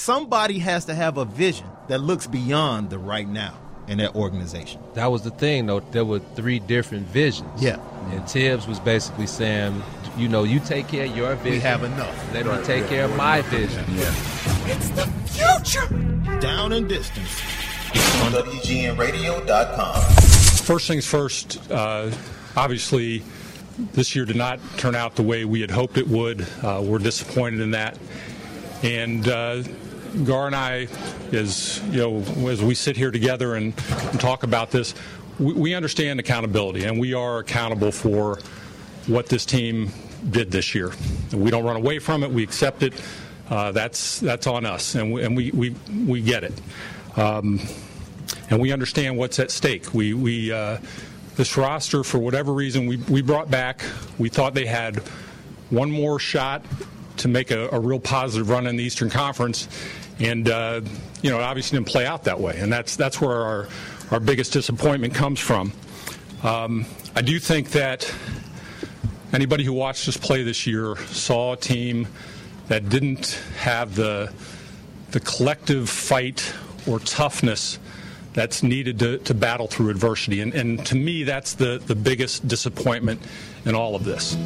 somebody has to have a vision that looks beyond the right now in that organization. That was the thing, though. There were 3 different visions. Yeah. And Tibbs was basically saying, you take care of your vision. We have enough. Let me take care of my vision. Yeah. It's the future. Down and Distance on WGNradio.com. First things first, obviously this year did not turn out the way we had hoped it would. We're disappointed in that. And Gar and I, as we sit here together and talk about this, we understand accountability, and we are accountable for what this team did this year. We don't run away from it. We accept it. That's on us, and we get it. And we understand what's at stake. This roster, for whatever reason, we brought back. We thought they had one more shot to make a real positive run in the Eastern Conference, and it obviously didn't play out that way. And that's where our biggest disappointment comes from. I do think that anybody who watched us play this year saw a team that didn't have the collective fight or toughness that's needed to battle through adversity. And to me, that's the biggest disappointment in all of this.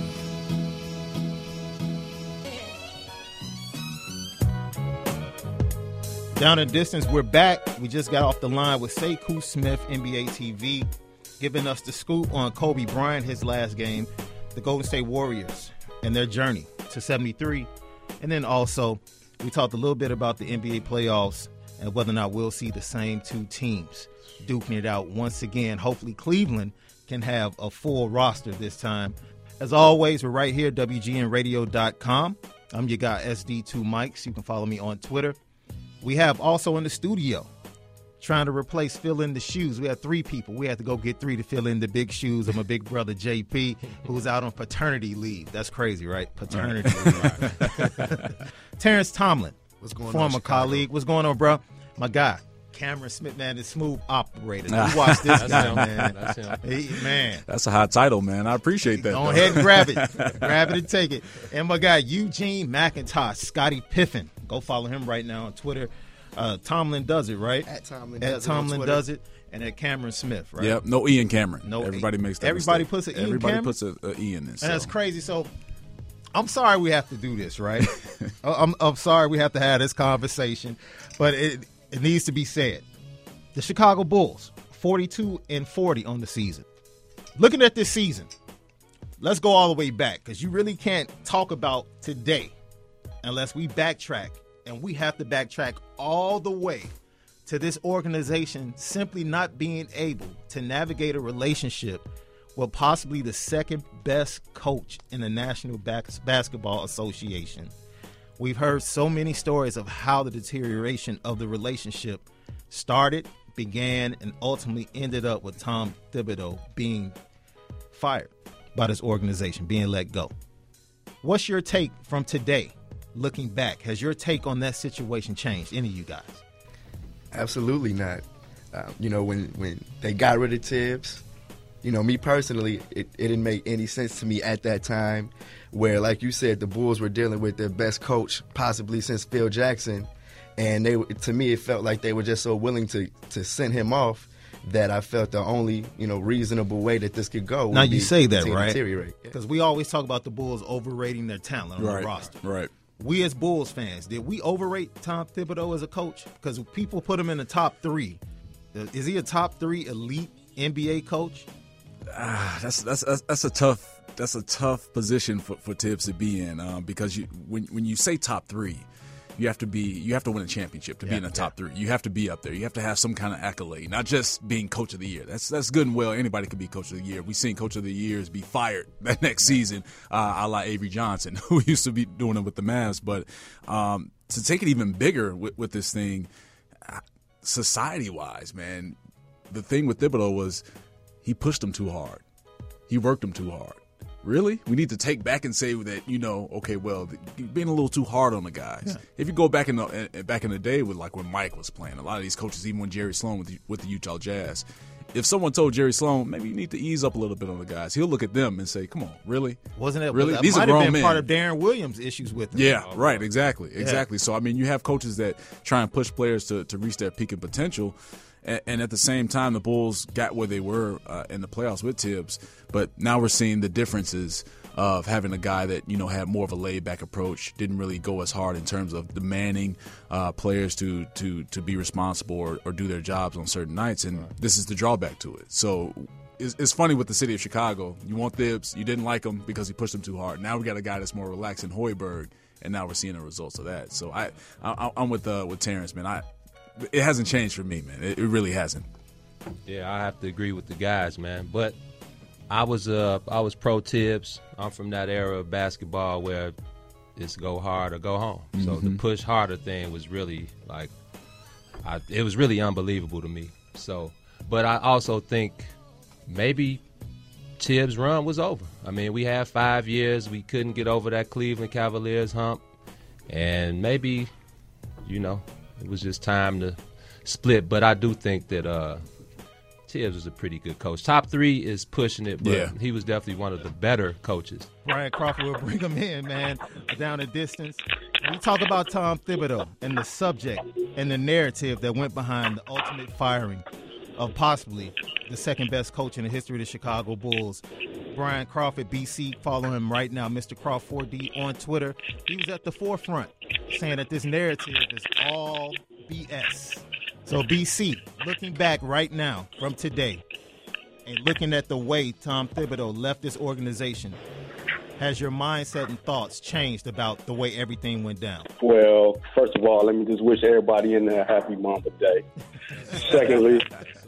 Down and Distance, we're back. We just got off the line with Sekou Smith, NBA TV, giving us the scoop on Kobe Bryant, his last game, the Golden State Warriors, and their journey to 73. And then also, we talked a little bit about the NBA playoffs and whether or not we'll see the same 2 teams duking it out once again. Hopefully Cleveland can have a full roster this time. As always, we're right here, WGNradio.com. I'm your guy, SD2 Mikes. You can follow me on Twitter. We have also in the studio trying to fill in the shoes. We have 3 people. We had to go get 3 to fill in the big shoes of my big brother, JP, who's out on paternity leave. That's crazy, right? Paternity leave. Terrence Tomlin, what's going former on, colleague. What's going on, bro? My guy, Cameron Smith, man, the smooth operator. You watch this guy, man. Man. That's a high title, man. I appreciate that. Go ahead and grab it. Grab it and take it. And my guy, Eugene McIntosh, Scottie Pippen. Go follow him right now on Twitter. Tomlin does it, right? At Tomlin does it. And at Cameron Smith, right? Yep. No Ian Cameron. No. Everybody makes that Everybody mistake. puts an Ian Everybody Cameron? puts an E in it. And that's crazy. So I'm sorry we have to do this, right? I'm sorry we have to have this conversation, but it needs to be said. The Chicago Bulls, 42-40 on the season. Looking at this season, let's go all the way back, because you really can't talk about today unless we backtrack, and we have to backtrack all the way to this organization simply not being able to navigate a relationship with possibly the second best coach in the National Basketball Association. We've heard so many stories of how the deterioration of the relationship started, began, and ultimately ended up with Tom Thibodeau being fired by this organization, being let go. What's your take from today, looking back? Has your take on that situation changed, any of you guys? Absolutely not. When they got rid of Tibbs, me personally, it didn't make any sense to me at that time, where, like you said, the Bulls were dealing with their best coach possibly since Phil Jackson, and to me it felt like they were just so willing to send him off that I felt the only reasonable way that this could go. Now you say that, right? Deteriorate. Because we always talk about the Bulls overrating their talent on the roster. Right. We as Bulls fans, did we overrate Tom Thibodeau as a coach? Because people put him in the top 3. Is he a top 3 elite NBA coach? That's a tough position for Tibbs to be in, because when you say top 3, you have to win a championship to be in the top 3. You have to be up there. You have to have some kind of accolade, not just being coach of the year. That's good and well. Anybody can be coach of the year. We've seen coach of the years be fired that next season, a la Avery Johnson, who used to be doing it with the Mavs. But to take it even bigger with this thing, society-wise, man, the thing with Thibodeau was he pushed them too hard. He worked them too hard. Really? We need to take back and say that, okay, well, being a little too hard on the guys. Yeah. If you go back in the day with, like, when Mike was playing, a lot of these coaches, even when Jerry Sloan with the Utah Jazz, if someone told Jerry Sloan, maybe you need to ease up a little bit on the guys, he'll look at them and say, come on, really? Wasn't it? Really? That These are might have grown been men. part of Darren Williams' issues with him. Yeah, right, exactly. So, I mean, you have coaches that try and push players to reach their peak of potential, and at the same time, the Bulls got where they were in the playoffs with Tibbs, but now we're seeing the differences of having a guy that, had more of a laid-back approach, didn't really go as hard in terms of demanding players to be responsible or do their jobs on certain nights, and this is the drawback to it. So it's funny with the city of Chicago. You want Tibbs, you didn't like him because he pushed him too hard. Now we got a guy that's more relaxed in Hoiberg, and now we're seeing the results of that. So I'm with Terrence, man. It hasn't changed for me, man. It really hasn't. Yeah, I have to agree with the guys, man. But I was pro Tibbs. I'm from that era of basketball where it's go hard or go home. So the push harder thing was really it was really unbelievable to me. So, but I also think maybe Tibbs' run was over. I mean, we had 5 years. We couldn't get over that Cleveland Cavaliers hump, and maybe, it was just time to split. But I do think that Tibbs was a pretty good coach. Top 3 is pushing it, but he was definitely one of the better coaches. Brian Crawford will bring him in, man, down a distance. We talk about Tom Thibodeau and the subject and the narrative that went behind the ultimate firing of possibly the second-best coach in the history of the Chicago Bulls. Brian Crawford, BC, follow him right now, Mr. Crawford on Twitter. He was at the forefront saying that this narrative is all BS. So, BC, looking back right now from today and looking at the way Tom Thibodeau left this organization, has your mindset and thoughts changed about the way everything went down? Well, first of all, let me just wish everybody in there a happy Mamba Day. Secondly,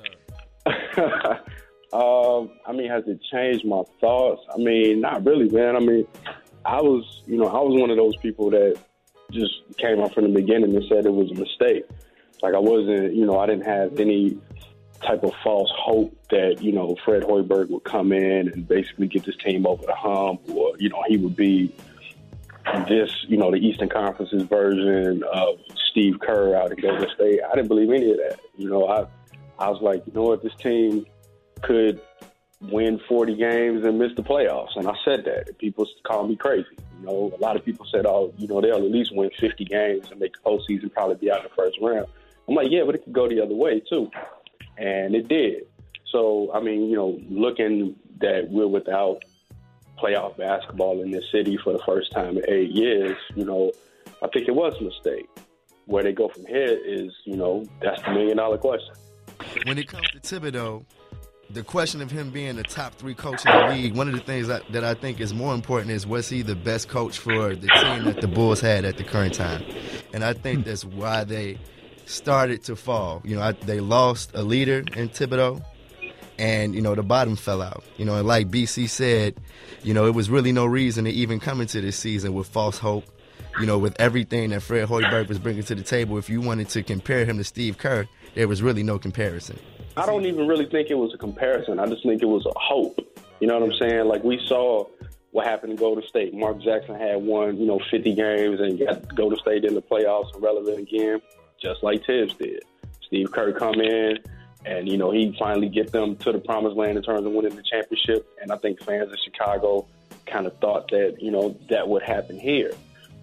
has it changed my thoughts? Not really, man. I was one of those people that just came up from the beginning and said it was a mistake. Like, I wasn't, I didn't have any type of false hope that, Fred Hoiberg would come in and basically get this team over the hump, or, he would be this, the Eastern Conference's version of Steve Kerr out at Golden State. I didn't believe any of that. I was like, this team could win 40 games and miss the playoffs. And I said that. People called me crazy. A lot of people said, they'll at least win 50 games and make the postseason, probably be out in the first round. I'm like, yeah, but it could go the other way, too. And it did. So, looking that we're without playoff basketball in this city for the first time in 8 years, I think it was a mistake. Where they go from here is, that's the million-dollar question. When it comes to Thibodeau, the question of him being the top 3 coach in the league, one of the things that I think is more important is, was he the best coach for the team that the Bulls had at the current time? And I think that's why they started to fall. They lost a leader in Thibodeau, and, the bottom fell out. And like BC said, it was really no reason to even come into this season with false hope. With everything that Fred Hoiberg was bringing to the table, if you wanted to compare him to Steve Kerr, there was really no comparison. I don't even really think it was a comparison. I just think it was a hope. You know what I'm saying? Like, we saw what happened in Golden State. Mark Jackson had won, 50 games and got Golden State in the playoffs and relevant again, just like Tibbs did. Steve Kerr come in and, he finally get them to the promised land in terms of winning the championship. And I think fans of Chicago kind of thought that, that would happen here.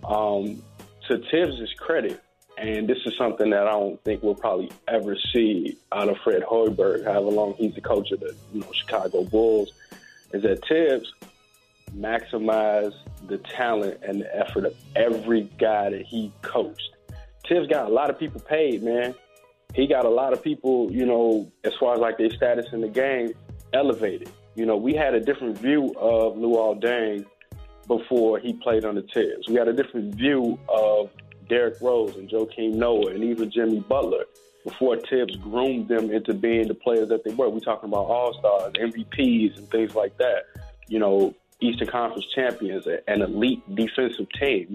To Tibbs' credit, and this is something that I don't think we'll probably ever see out of Fred Hoiberg, however long he's the coach of the Chicago Bulls, is that Tibbs maximized the talent and the effort of every guy that he coached. Tibbs got a lot of people paid, man. He got a lot of people, as far as like their status in the game, elevated. We had a different view of Luol Deng before he played under Tibbs. We had a different view of Derrick Rose and Joakim Noah and even Jimmy Butler before Tibbs groomed them into being the players that they were. We're talking about all-stars, MVPs, and things like that. Eastern Conference champions, an elite defensive team.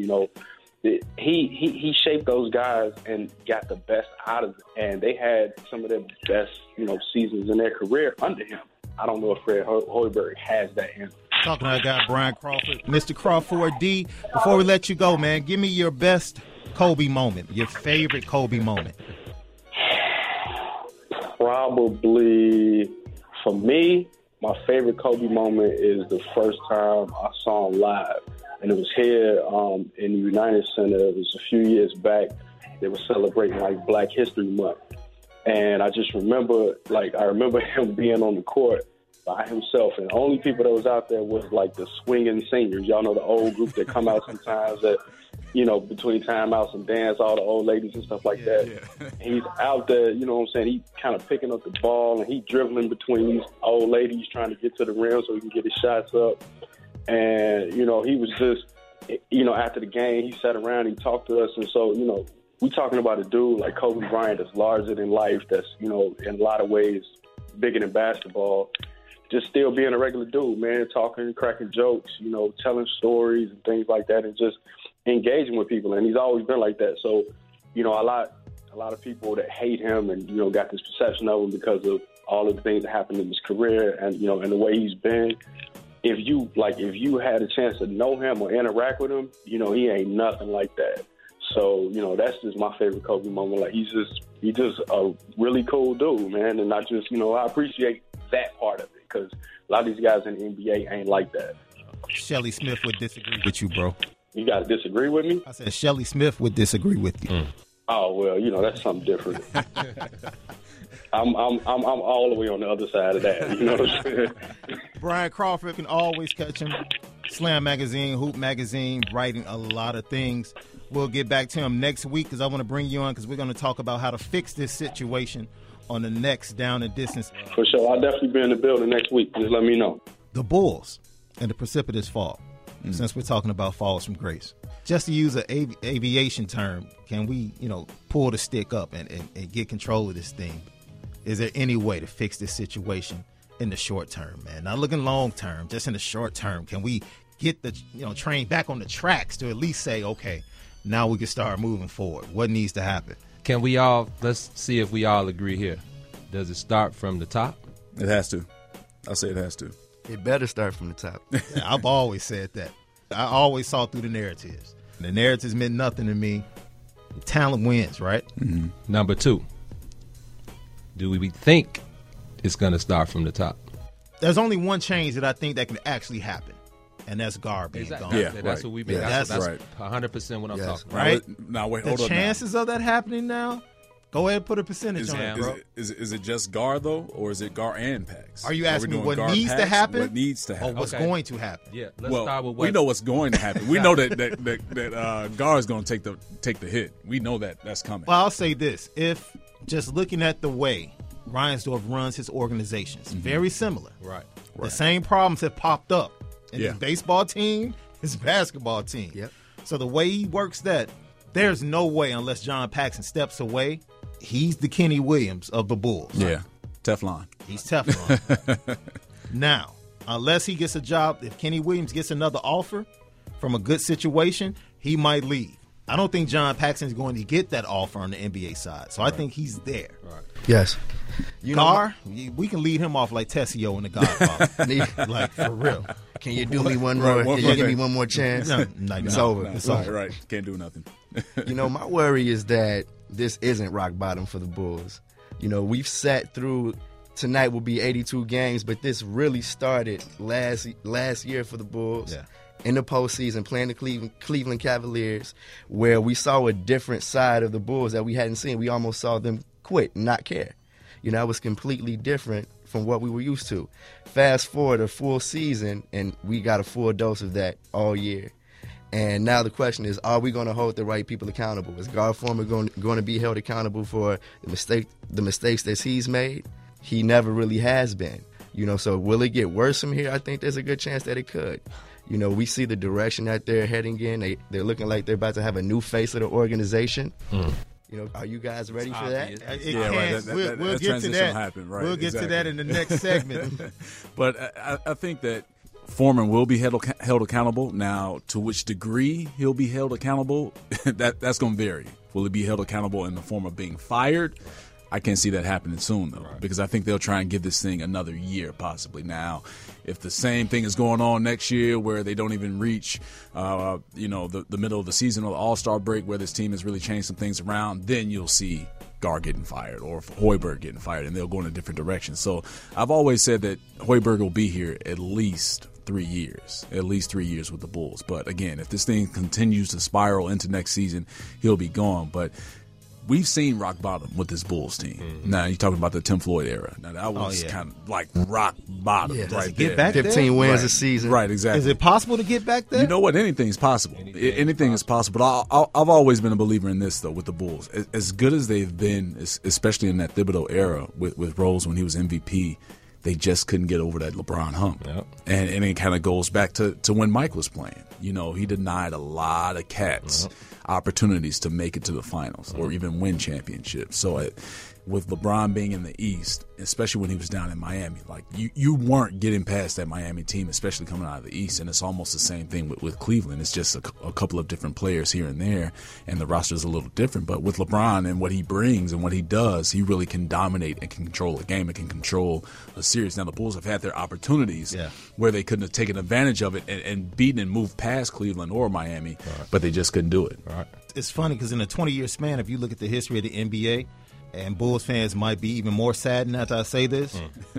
He shaped those guys and got the best out of them. And they had some of their best, seasons in their career under him. I don't know if Fred Hoiberg has that in him. Talking to our guy, Brian Crawford. Mr. Crawford D, before we let you go, man, give me your best Kobe moment, your favorite Kobe moment. Probably, for me, my favorite Kobe moment is the first time I saw him live. And it was here in the United Center. It was a few years back. They were celebrating, like, Black History Month. And I just remember, I remember him being on the court by himself. And the only people that was out there was, like, the swinging seniors. Y'all know the old group that come out sometimes that, you know, between timeouts and dance, all the old ladies and stuff like that. Yeah. He's out there, you know what I'm saying? He kind of picking up the ball, and he dribbling between these old ladies trying to get to the rim so he can get his shots up. And, you know, he was just, you know, after the game, he sat around, he talked to us. And so, you know, we talking about a dude like Kobe Bryant that's larger than life, that's, you know, in a lot of ways bigger than basketball. Just still being a regular dude, man, talking, cracking jokes, you know, telling stories and things like that, and just engaging with people. And he's always been like that. So, you know, a lot of people that hate him and, you know, got this perception of him because of all of the things that happened in his career and, you know, and the way he's been. If you had a chance to know him or interact with him, you know, he ain't nothing like that. So, you know, that's just my favorite Kobe moment. Like, he's just a really cool dude, man. And I just, you know, I appreciate that part of it, because a lot of these guys in the NBA ain't like that. Shelly Smith would disagree with you, bro. You got to disagree with me? I said Shelly Smith would disagree with you. Oh, well, you know, that's something different. I'm all the way on the other side of that. You know what I'm saying? Brian Crawford, can always catch him. Slam Magazine, Hoop Magazine, writing a lot of things. We'll get back to him next week, because I want to bring you on, because we're going to talk about how to fix this situation on the next Down and Distance. For sure. I'll definitely be in the building next week. Just let me know. The Bulls and the precipitous fall. Since we're talking about falls from grace, just to use an aviation term, can we, you know, pull the stick up and get control of this thing? Is there any way to fix this situation in the short term, man? Not looking long term, just in the short term. Can we get the, you know, train back on the tracks to at least say, okay, now we can start moving forward? What needs to happen? Can we all, let's see if we all agree here. Does it start from the top? It has to. I'll say it has to. It better start from the top. Yeah, I've always said that. I always saw through the narratives. The narratives meant nothing to me. The talent wins, right? Mm-hmm. Number 2, do we think it's going to start from the top? There's only one change that I think that can actually happen, and that's Gar being gone. Yeah, that's what we've been. Yeah, that's right. 100% what I'm talking about. Right? Now, wait, hold the up. The chances of that happening now, go ahead and put a percentage on it, bro. Is it just Gar, though, or is it Gar and Pax? Are you asking me what Gar needs Pax, to happen? What needs to happen? Or what's going to happen? Yeah, let's start with what. We know what's going to happen. We know that Gar is going to take the hit. We know that's coming. Well, I'll say this. If just looking at the way Reinsdorf runs his organizations, very similar. Right. The same problems have popped up in Yeah. his baseball team, his basketball team. Yep. So the way he works that, there's no way, unless John Paxson steps away, he's the Kenny Williams of the Bulls. Yeah. Teflon. He's Teflon. Now, unless he gets a job, if Kenny Williams gets another offer from a good situation, he might leave. I don't think John Paxson is going to get that offer on the NBA side. So I think he's there. Right. Yes. Gar, we can lead him off like Tessio in The Godfather. Like, for real. Can you do me one more? Can you give me one more chance? No, It's over. It's Right, over. right. Can't do nothing. You know, my worry is that this isn't rock bottom for the Bulls. You know, we've sat through, tonight will be 82 games, but this really started last year for the Bulls. Yeah. In the postseason, playing the Cleveland Cavaliers, where we saw a different side of the Bulls that we hadn't seen. We almost saw them quit and not care. You know, it was completely different from what we were used to. Fast forward a full season, and we got a full dose of that all year. And now the question is, are we going to hold the right people accountable? Is Gar Forman going to be held accountable for the mistakes that he's made? He never really has been. You know, so will it get worse from here? I think there's a good chance that it could. You know, we see the direction that they're heading in. They're looking like they're about to have a new face of the organization. You know, are you guys ready for that? We'll get to that. Happen, right? We'll get to that in the next segment. But I think that Foreman will be held accountable. Now, to which degree he'll be held accountable, that's going to vary. Will he be held accountable in the form of being fired? I can't see that happening soon, though, because I think they'll try and give this thing another year, possibly. Now, if the same thing is going on next year where they don't even reach, the middle of the season or the All-Star break where this team has really changed some things around, then you'll see Gar getting fired or Hoiberg getting fired, and they'll go in a different direction. So I've always said that Hoiberg will be here at least 3 years, with the Bulls. But again, if this thing continues to spiral into next season, he'll be gone. But we've seen rock bottom with this Bulls team. Mm-hmm. Now, you're talking about the Tim Floyd era. Now, that was kind of like rock bottom right there. Get back 15 wins a season. Right, exactly. Is it possible to get back there? You know what? Anything's possible. Anything is possible. But I've always been a believer in this, though, with the Bulls. As good as they've been, especially in that Thibodeau era with Rose when he was MVP, they just couldn't get over that LeBron hump. Yep. And it kind of goes back to when Mike was playing. You know, he denied a lot of cats opportunities to make it to the finals or even win championships. So with LeBron being in the East, especially when he was down in Miami, like you weren't getting past that Miami team, especially coming out of the East. And it's almost the same thing with Cleveland. It's just a couple of different players here and there, and the roster's a little different. But with LeBron and what he brings and what he does, he really can dominate and can control a game and can control a series. Now, the Bulls have had their opportunities where they couldn't have taken advantage of it and beaten and moved past Cleveland or Miami, but they just couldn't do it. Right. It's funny because in a 20-year span, if you look at the history of the NBA, and Bulls fans might be even more saddened after I say this,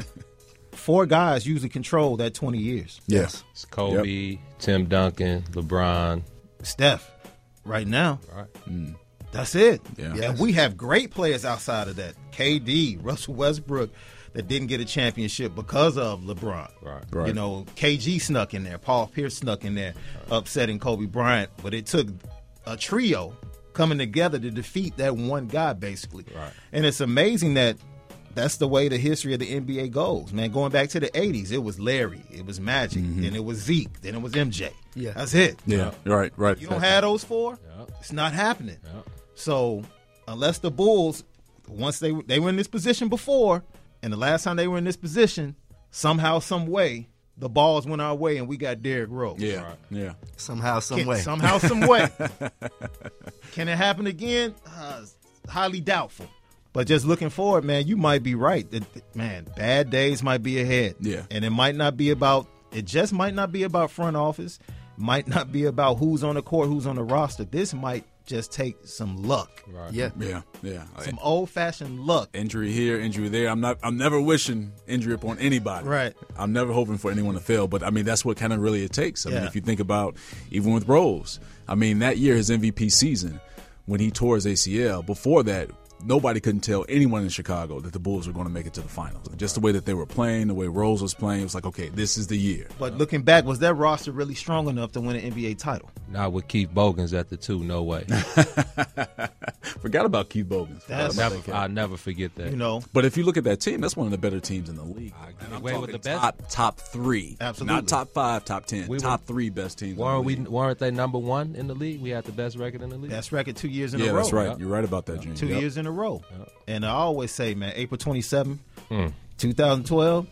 4 guys usually control that 20 years. Yes. It's Kobe, Tim Duncan, LeBron. Steph. Right now. Right. That's it. Yeah. And we have great players outside of that. KD, Russell Westbrook, that didn't get a championship because of LeBron. Right. You know, KG snuck in there. Paul Pierce snuck in there, upsetting Kobe Bryant. But it took a trio coming together to defeat that one guy, basically. Right. And it's amazing that that's the way the history of the NBA goes, man. Going back to the 80s, it was Larry, it was Magic, then it was Zeke, then it was MJ. Yeah. That's it. Yeah, right. You don't have those 4, it's not happening. So unless the Bulls, once they were in this position before, and the last time they were in this position, somehow, some way, the balls went our way and we got Derrick Rose. Yeah. Somehow, some way. Somehow, some way. Can it happen again? Highly doubtful. But just looking forward, man, you might be right. Man, bad days might be ahead. Yeah. And it just might not be about front office. Might not be about who's on the court, who's on the roster. This might just take some luck. Right. Yeah. Some old-fashioned luck. Injury here, injury there. I'm never wishing injury upon anybody. Right. I'm never hoping for anyone to fail, but I mean that's what kind of really it takes. I mean, if you think about even with Rose, I mean that year his MVP season when he tore his ACL, before that nobody couldn't tell anyone in Chicago that the Bulls were going to make it to the finals. Just the way that they were playing, the way Rose was playing, it was like, okay, this is the year. But looking back, was that roster really strong enough to win an NBA title? Not with Keith Bogans at the 2, no way. Forgot about Keith Bogans. I'll never forget that. You know, but if you look at that team, that's one of the better teams in the league. Away with the best. Top 3. Absolutely. Not top 5, top 10. Top 3 best teams. Weren't they number 1 in the league? We had the best record in the league. best record 2 years in a row. Yeah, that's right. You're right about that, Junior. 2 years in a row. And I always say, man, April 27, 2012,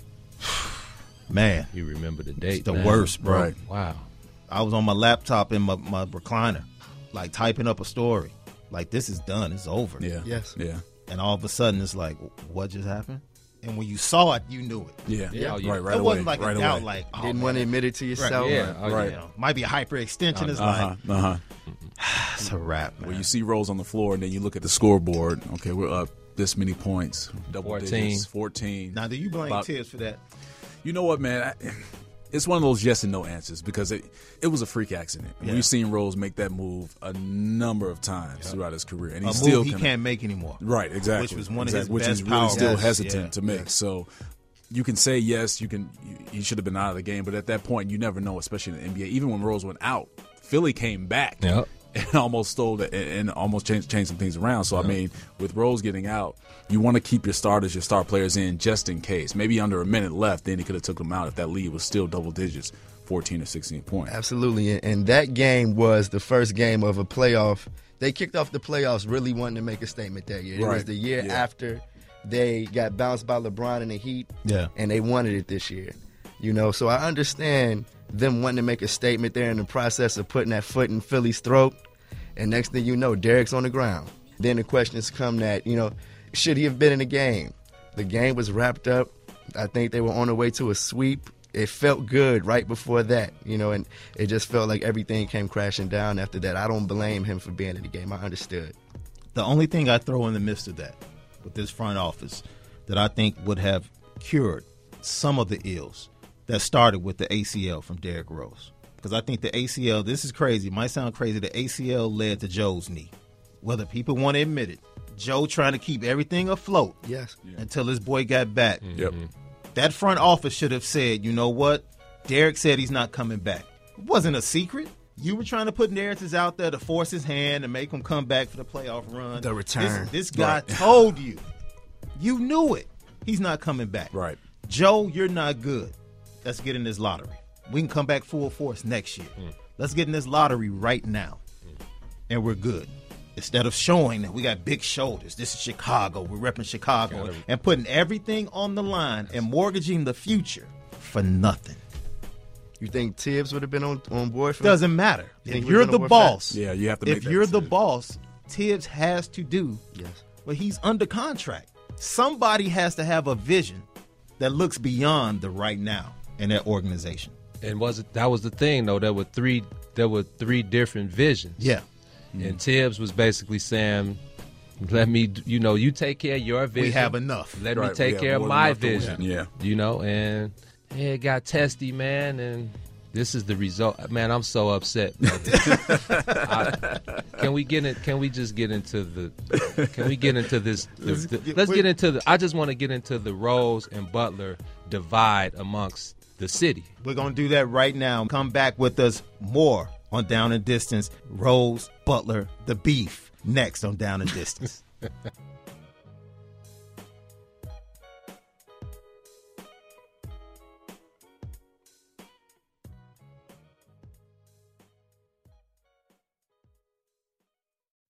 man. You remember the date, It's the man. worst, bro. Right. Wow. I was on my laptop in my recliner, like typing up a story. Like, this is done. It's over. Yeah. Yes. Yeah. And all of a sudden, it's like, what just happened? And when you saw it, you knew it. Yeah. Yeah. Right It away. wasn't like right a doubt, away. like, oh, Didn't man, want to admit it to yourself. Yeah. Right. you know, might be a hyperextension. It's like, it's a wrap, man. Well, you see Rose on the floor, and then you look at the scoreboard. Okay, we're up this many points. Double 14. digits, 14. Now, do you blame Tibbs for that? You know what, man? It's one of those yes and no answers because it was a freak accident. Yeah. We've seen Rose make that move a number of times throughout his career, and A he's move still he can't make anymore. Right, exactly. Which was one of his which best is really power still moves. hesitant Yeah. to make. So you can say yes, he should have been out of the game, but at that point, you never know, especially in the NBA. Even when Rose went out, Philly came back. Yep. And almost stole that and almost changed some things around. So, I mean, with Rose getting out, you want to keep your starters, your star players in just in case. Maybe under a minute left, then he could have took them out if that lead was still double digits, 14 or 16 points. Absolutely. And that game was the first game of a playoff. They kicked off the playoffs really wanting to make a statement that year. It was the year after they got bounced by LeBron and the Heat, and they wanted it this year. You know, so I understand them wanting to make a statement there in the process of putting that foot in Philly's throat. And next thing you know, Derrick's on the ground. Then the questions come that, you know, should he have been in the game? The game was wrapped up. I think they were on the way to a sweep. It felt good right before that, you know, and it just felt like everything came crashing down after that. I don't blame him for being in the game. I understood. The only thing I throw in the midst of that with this front office that I think would have cured some of the ills that started with the ACL from Derrick Rose. Because I think the ACL, this is crazy, it might sound crazy, the ACL led to Joe's knee. Whether people want to admit it, Joe trying to keep everything afloat until his boy got back. Yep. That front office should have said, you know what? Derrick said he's not coming back. It wasn't a secret. You were trying to put narratives out there to force his hand and make him come back for the playoff run. The return. This guy told you. You knew it. He's not coming back. Right. Joe, you're not good. Let's get in this lottery. We can come back full force next year. Let's get in this lottery right now. And we're good. Instead of showing that we got big shoulders, this is Chicago, we're repping Chicago, and putting everything on the line and mortgaging the future for nothing. You think Tibbs would have been on board for Doesn't matter. You think If we're you're gonna the work boss, Yeah, you have to make if that you're the decision. boss, Tibbs has to do what he's under contract. Somebody has to have a vision that looks beyond the right now in that organization. And that was the thing though? There were three different visions. Yeah. And Tibbs was basically saying, let me, you take care of your vision. We have enough. Let me Right, take we care have of more my than enough to vision. win. Yeah. And it got testy, man. And this is the result. Man, I'm so upset, brother. Can we just get into this? Let's get into the. I just want to get into the Rose and Butler divide amongst the city. We're going to do that right now. Come back with us more on Down and Distance. Rose, Butler, the beef. Next on Down and Distance.